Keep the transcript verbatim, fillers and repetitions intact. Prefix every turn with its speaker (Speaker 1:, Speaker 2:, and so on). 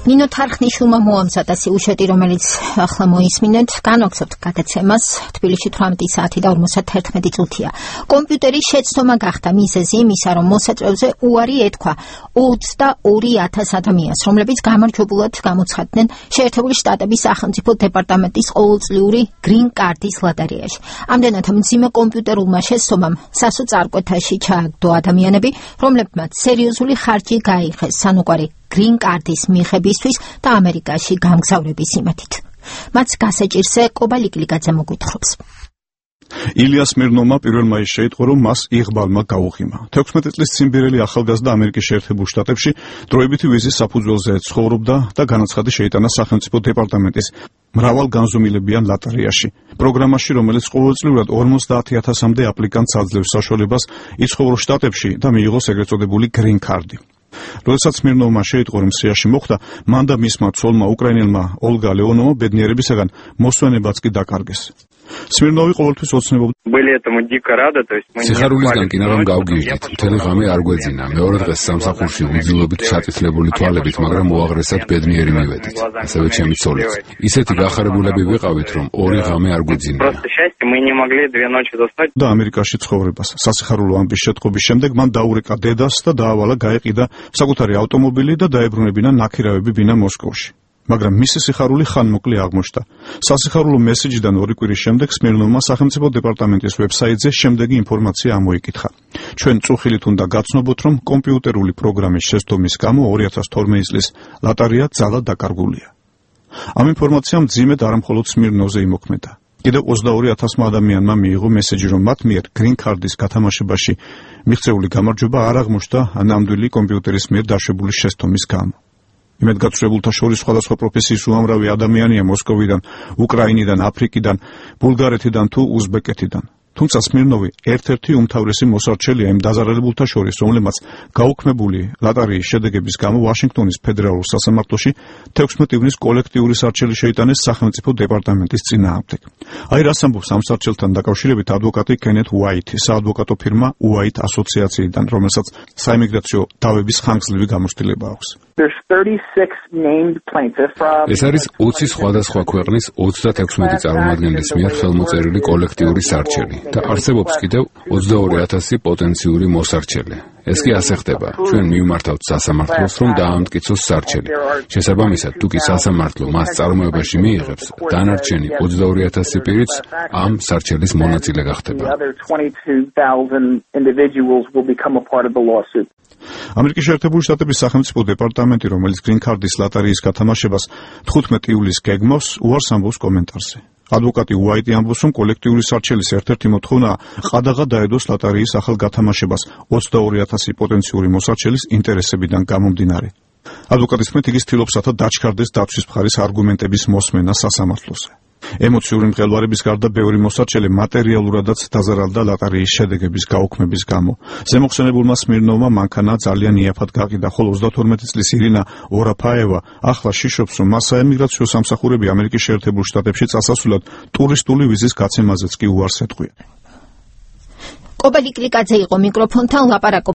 Speaker 1: ნინო თარხნიშვილმა მოამზადა სიუჟეტი, რომელიც ახლა მოისმინეთ. განვაგრძობთ გადაცემას. თბილისში თვრამეტი საათი და ორმოცდაერთმეტი წუთია. კომპიუტერის შეცდომა გახდა მიზეზი იმისა, რომ მოსაწვევზე უარი ეთქვა ოცდაორი ათას ადამიანს, რომლებიც გამარჯვებულად გამოცხადდნენ შეერთებული შტატების სახელმწიფო დეპარტამენტის ყოველწლიური გრინ კარტის ლოტარეაში. ამდენად მძიმე კომპიუტერულმა შეცდომამ სასო წარკვეთაში ჩააგდო ადამიანები, რომლებმაც სერიოზული ხარჯი გაიხეს სანუკვარი გრინ კარტის მიღებისთვის და ამერიკაში გამგზავრების იმედით. მათ გასაჭირზე კობალიკლიკაძე მოგვითხრობს.
Speaker 2: ილია სმირნოვმა პირველ მაისს შეიტყო, რომ მას იღბალმა გაუღიმა. თექვსმეტი წლის ციმბირელი ახალგაზრდა ამერიკის შეერთებულ შტატებში დროებითი ვიზის საფუძველზე ცხოვრობდა და განაცხადი შეიტანა სახელმწიფო დეპარტამენტის მრავალგანზომილებიან ლოტარეაში. პროგრამაში, რომელიც ყოველწლიურად ორმოცდაათი ათასამდე აპლიკანტს აძლევს საშუალებას იცხოვროს შტატებში და მიიღოს ეგრეთ წოდებული გრინ კარტი. როდესაც სმირნოვმა შეიტყო, რომ სიაში მოხვდა, მან და მისმა ცოლმა უკრაინელმა ოლგა ლეონოვმა ბედნიერებისაგან მოსვენებაც კი დაკარგეს. სმირნოვი ყოველთვის ოცნებობდა.
Speaker 3: სიხარულისგან კინაღამ გავგივით, მთელი ღამე არ გვეძინა. მეორე დღეს სამსახურში უძილობით ჩაწითლებული თვალებით, მაგრამ უაღრესად ბედნიერი მივედით. ასევე ჩემი ცოლიც. ისეთი გახარებულები ვიყავით, რომ ორი ღამე არ გვეძინია.
Speaker 2: და ამერიკაში ცხოვრებას. სასიხარულო ამბის შეტყობის შემდეგ მან დაურეკა დედას და დაავალა გაეყიდა საკუთარი ავტომობილი და დაებრუნებინა ნაქირავები ბინა მოსკოვში. მაგრამ მისი სიხარული ხანმოკლე აღმოჩნდა. სასიხარულო მესიჯიდან ორი კვირის შემდეგ სმირნოვმა სახელმწიფო დეპარტამენტის ვებსაიტზე შემდეგი ინფორმაცია ამოიკითხა. ჩვენ წუხილით უნდა გაცნობოთ, რომ კომპიუტერული პროგრამის შეცდომის გამო ორი ათას თორმეტი წლის ლოტარია ძალად დაკარგულია. ამ ინფორმაციამ მძიმედ არამხოლოდ სმირნოვზე იმოქმედა. კიდევ ოცდაორი ათასმა ადამიანმა მიიღო მესეჯი, რომ მათ მიერ გრინ კარტის გათამაშებაში მიღწეული გამარჯვება არ აღმოჩნდა ნამდვილი კომპიუტერის მიერ დაშვებული შეცდომის გამო. იმედგაცრუებულთა შორის სხვადასხვა პროფესიის უამრავი ადამიანია მოსკოვიდან, უკრაინიდან, აფრიკიდან, ბულგარეთიდან თუ უზბეკეთიდან. თუმცა სმირნოვი ერთ-ერთი უმთავრესი მოსარჩელია იმ დაზარალებულთა შორის, რომლებმაც გაუქმებული ლოტარეის შედეგების გამო ვაშინგტონის ფედერალურ სასამართლოში თექვსმეტი ივნის კოლექტიური სარჩელი შეიტანეს სახელმწიფო დეპარტამენტის წინააღმდეგ. აი რას ამბობს ამ სარჩელთან დაკავშირებით ადვოკატი კენეთ უაითი, საადვოკატო ფირმა უაით ასოციაციიდან, რომელსაც საიმიგრაციო დავების ხანგრძლივი გამოცდილება აქვს.
Speaker 3: ეს არის ოცი სხვადასხვა ქვეყნის ოცდათექვსმეტი წარმომადგენლის მიერ ხელმოწერილი კოლექტიური სარჩელი და არსებობს კიდევ ოცდაორი ათასი პოტენციური მოსარჩელე. ეს კი ასე ხდება. ჩვენ მივმართავთ სასამართლოს, რომ დაამტკიცოს სარჩელი. შესაბამისად, თუ კი სასამართლო მას წარმოებაში მიიღებს, დანარჩენი ოცდაორი ათასი პირიც ამ სარჩელის მონაწილე გახდება.
Speaker 2: ამერიკის შეერთებული შტატების სახელმწიფო დეპარტამენტი, რომელიც გრინ კარტის ლოტარეის გათამაშებას თხუთმეტი ივლისს გეგმავს, უარს ამბობს კომენტარზე. ადვოკატი უაიტი ამბობს, რომ კოლექტიური სარჩელის ერთ-ერთი მოთხოვნაა ყადაღა დაედოს ლოტარეის ახალ გათამაშებას ოცდაორი ათასი პოტენციური მოსარჩელის ინტერესებიდან გამომდინარე. ადვოკატის თქმით, იგი ცდილობსათა დაჩქარდეს დაცვის მხარის არგუმენტების მოსმენა სასამართლოზე. ემოციური მღელვარების გარდა ბევრი მოსარჩელე მატერიალურადაც დაზარალდა ლოტარეის შედეგების გაუქმების გამო. ზემოხსენებულმა სმირნოვმა მანქანა ძალიან იაფად გაყიდა, ხოლო ოცდათორმეტი წლის ირინა ორაფაევა ახლა შიშობს, რომ მას საემიგრაციო სამსახურები ამერიკის შეერთებულ შტატებში წასასვლელად ტურისტული ვიზის გაცემაზეც კი უარს ეთყვია.
Speaker 1: კობალიკლიკაძე იყო მიკროფონთან, ლაპარაკობ